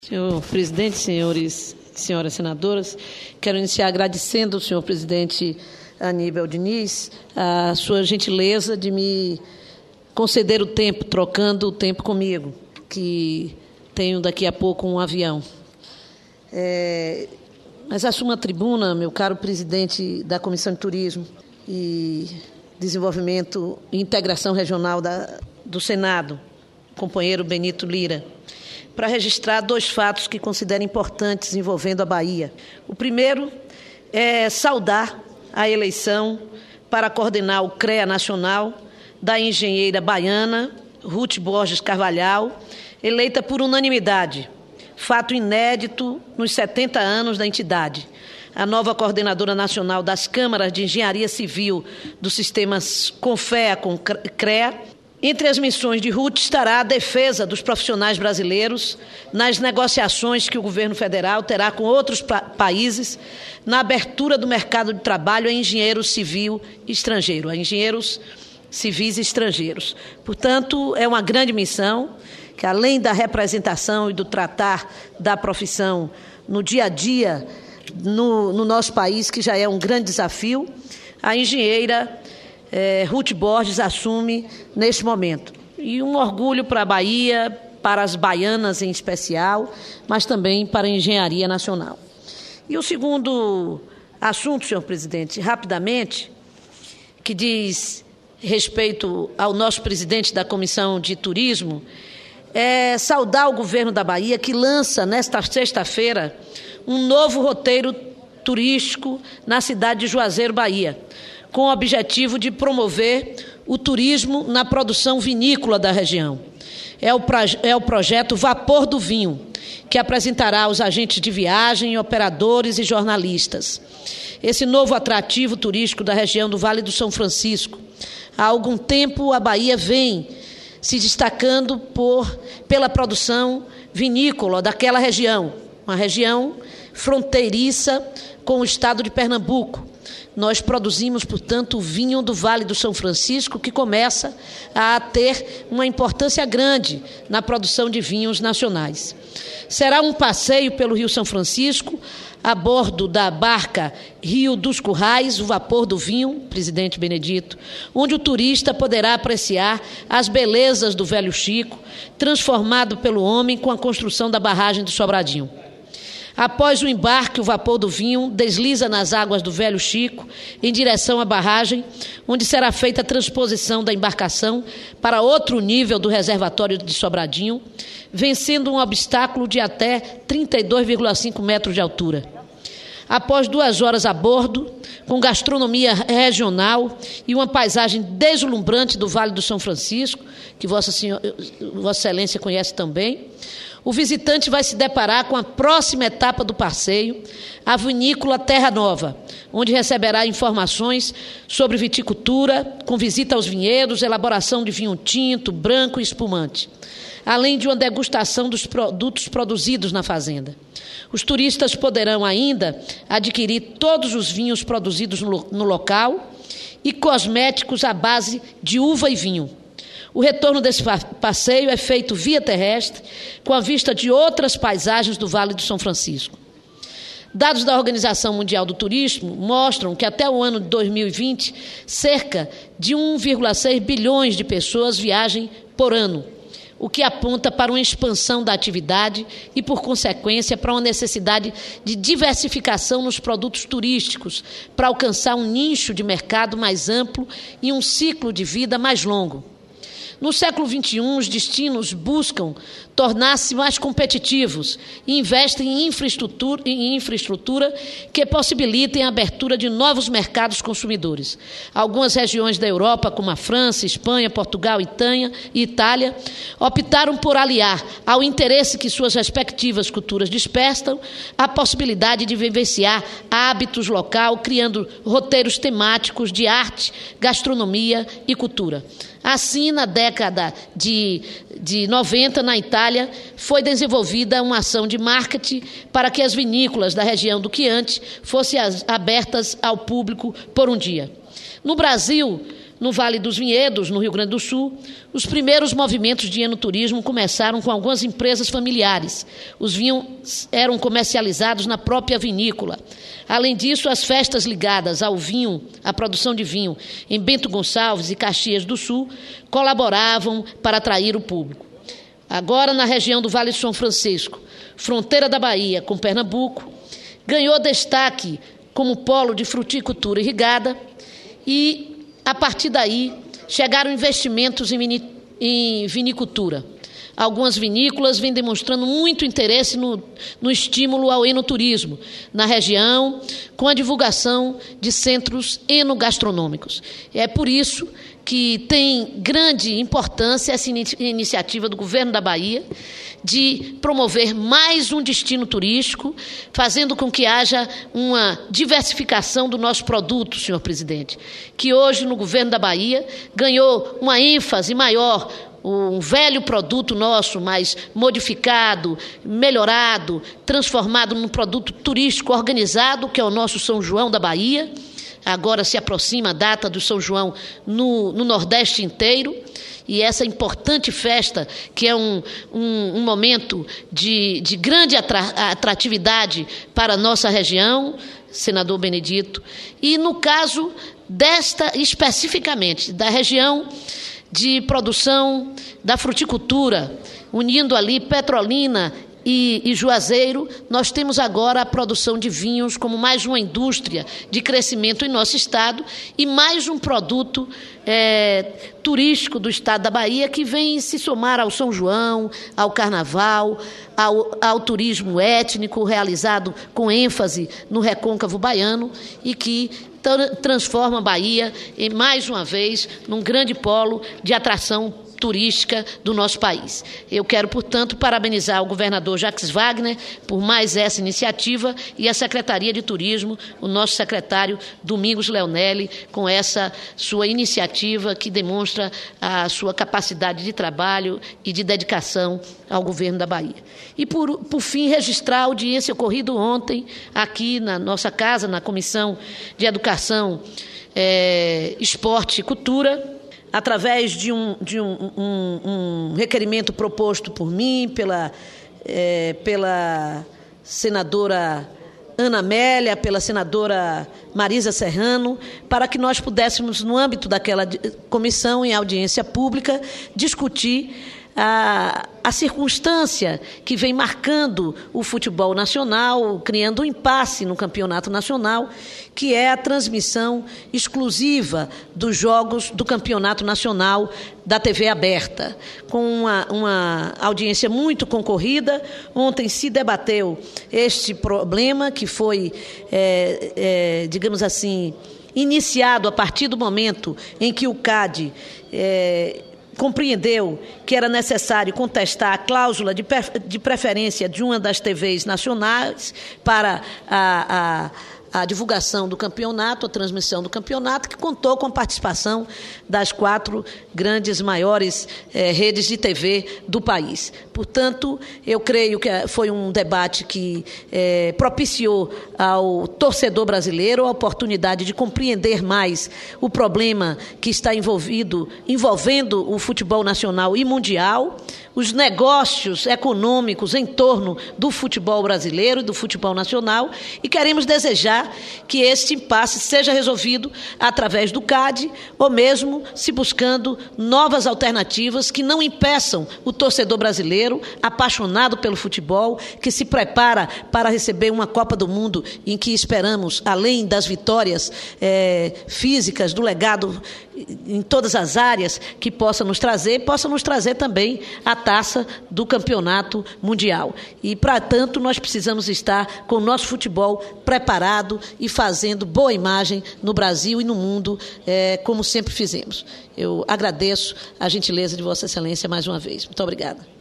Senhor presidente, senhores e senhoras senadoras, quero iniciar agradecendo ao senhor presidente Aníbal Diniz a sua gentileza de me conceder o tempo, trocando o tempo comigo, que tenho daqui a pouco um avião. Mas assumo a tribuna, meu caro presidente da Comissão de Turismo e Desenvolvimento e Integração Regional do Senado, companheiro Benito Lira, para registrar dois fatos que considero importantes envolvendo a Bahia. O primeiro é saudar a eleição para coordenar o CREA Nacional da engenheira baiana Ruth Borges Carvalhal, eleita por unanimidade, fato inédito nos 70 anos da entidade. A nova coordenadora nacional das câmaras de engenharia civil dos sistemas CONFEA com CREA. Entre as missões de Ruth estará a defesa dos profissionais brasileiros nas negociações que o governo federal terá com outros países na abertura do mercado de trabalho a engenheiros civis estrangeiros. Portanto, é uma grande missão que, além da representação e do tratar da profissão no dia a dia no nosso país, que já é um grande desafio, a engenheira Ruth Borges assume neste momento. E um orgulho para a Bahia, para as baianas em especial, mas também para a engenharia nacional. E o segundo assunto, senhor presidente, rapidamente, que diz respeito ao nosso presidente da Comissão de Turismo, é saudar o governo da Bahia, que lança nesta sexta-feira um novo roteiro turístico na cidade de Juazeiro, Bahia, com o objetivo de promover o turismo na produção vinícola da região. É o projeto Vapor do Vinho, que apresentará aos agentes de viagem, operadores e jornalistas esse novo atrativo turístico da região do Vale do São Francisco. Há algum tempo, a Bahia vem se destacando pela produção vinícola daquela região, uma região fronteiriça com o estado de Pernambuco. Nós produzimos, portanto, o vinho do Vale do São Francisco, que começa a ter uma importância grande na produção de vinhos nacionais. Será um passeio pelo Rio São Francisco, a bordo da barca Rio dos Currais, o Vapor do Vinho, presidente Benedito, onde o turista poderá apreciar as belezas do Velho Chico, transformado pelo homem com a construção da barragem do Sobradinho. Após o embarque, o Vapor do Vinho desliza nas águas do Velho Chico em direção à barragem, onde será feita a transposição da embarcação para outro nível do reservatório de Sobradinho, vencendo um obstáculo de até 32,5 metros de altura. Após 2 horas a bordo, com gastronomia regional e uma paisagem deslumbrante do Vale do São Francisco, que Vossa Excelência conhece também, o visitante vai se deparar com a próxima etapa do passeio, a vinícola Terra Nova, onde receberá informações sobre viticultura, com visita aos vinhedos, elaboração de vinho tinto, branco e espumante, além de uma degustação dos produtos produzidos na fazenda. Os turistas poderão ainda adquirir todos os vinhos produzidos no local e cosméticos à base de uva e vinho. O retorno desse passeio é feito via terrestre, com a vista de outras paisagens do Vale do São Francisco. Dados da Organização Mundial do Turismo mostram que até o ano de 2020, cerca de 1,6 bilhões de pessoas viajem por ano, o que aponta para uma expansão da atividade e, por consequência, para uma necessidade de diversificação nos produtos turísticos, para alcançar um nicho de mercado mais amplo e um ciclo de vida mais longo. No século XXI, os destinos buscam tornar-se mais competitivos e investem em infraestrutura que possibilitem a abertura de novos mercados consumidores. Algumas regiões da Europa, como a França, Espanha, Portugal e Itália, optaram por aliar ao interesse que suas respectivas culturas despertam a possibilidade de vivenciar hábitos local, criando roteiros temáticos de arte, gastronomia e cultura. Assim, na década de 90, na Itália, foi desenvolvida uma ação de marketing para que as vinícolas da região do Chianti fossem abertas ao público por um dia. No Brasil, No Vale dos Vinhedos, no Rio Grande do Sul, os primeiros movimentos de enoturismo começaram com algumas empresas familiares. Os vinhos eram comercializados na própria vinícola. Além disso, as festas ligadas ao vinho, à produção de vinho, em Bento Gonçalves e Caxias do Sul, colaboravam para atrair o público. Agora, na região do Vale do São Francisco, fronteira da Bahia com Pernambuco, ganhou destaque como polo de fruticultura irrigada e, a partir daí, chegaram investimentos em vinicultura. Algumas vinícolas vêm demonstrando muito interesse no estímulo ao enoturismo na região, com a divulgação de centros enogastronômicos. É por isso que tem grande importância essa iniciativa do governo da Bahia de promover mais um destino turístico, fazendo com que haja uma diversificação do nosso produto, senhor presidente, que hoje no governo da Bahia ganhou uma ênfase maior, um velho produto nosso, mas modificado, melhorado, transformado num produto turístico organizado, que é o nosso São João da Bahia. Agora se aproxima a data do São João no Nordeste inteiro, e essa importante festa, que é um momento de grande atratividade para a nossa região, senador Benedito, e no caso desta especificamente, da região de produção da fruticultura, unindo ali Petrolina e Juazeiro, nós temos agora a produção de vinhos como mais uma indústria de crescimento em nosso estado e mais um produto turístico do estado da Bahia que vem se somar ao São João, ao Carnaval, ao turismo étnico realizado com ênfase no recôncavo baiano e que transforma a Bahia, mais uma vez, num grande polo de atração turística do nosso país. Eu quero, portanto, parabenizar o governador Jacques Wagner por mais essa iniciativa e a Secretaria de Turismo, o nosso secretário Domingos Leonelli, com essa sua iniciativa que demonstra a sua capacidade de trabalho e de dedicação ao governo da Bahia. E, por fim, registrar a audiência ocorrida ontem aqui na nossa casa, na Comissão de Educação, Esporte e Cultura, através de um requerimento proposto por mim, pela senadora Ana Amélia, pela senadora Marisa Serrano, para que nós pudéssemos, no âmbito daquela comissão, em audiência pública, discutir a circunstância que vem marcando o futebol nacional, criando um impasse no campeonato nacional, que é a transmissão exclusiva dos jogos do campeonato nacional da TV aberta, com uma audiência muito concorrida. Ontem se debateu este problema que foi, digamos assim, iniciado a partir do momento em que o CAD compreendeu que era necessário contestar a cláusula de preferência de uma das TVs nacionais para a divulgação do campeonato, a transmissão do campeonato, que contou com a participação das 4 grandes, maiores redes de TV do país. Portanto, eu creio que foi um debate que propiciou ao torcedor brasileiro a oportunidade de compreender mais o problema que está envolvendo o futebol nacional e mundial, os negócios econômicos em torno do futebol brasileiro e do futebol nacional, e queremos desejar que este impasse seja resolvido através do CAD, ou mesmo se buscando novas alternativas que não impeçam o torcedor brasileiro, apaixonado pelo futebol, que se prepara para receber uma Copa do Mundo em que esperamos, além das vitórias físicas, do legado em todas as áreas que possa nos trazer também a taça do campeonato mundial. E, para tanto, nós precisamos estar com o nosso futebol preparado e fazendo boa imagem no Brasil e no mundo, como sempre fizemos. Eu agradeço a gentileza de Vossa Excelência mais uma vez. Muito obrigada.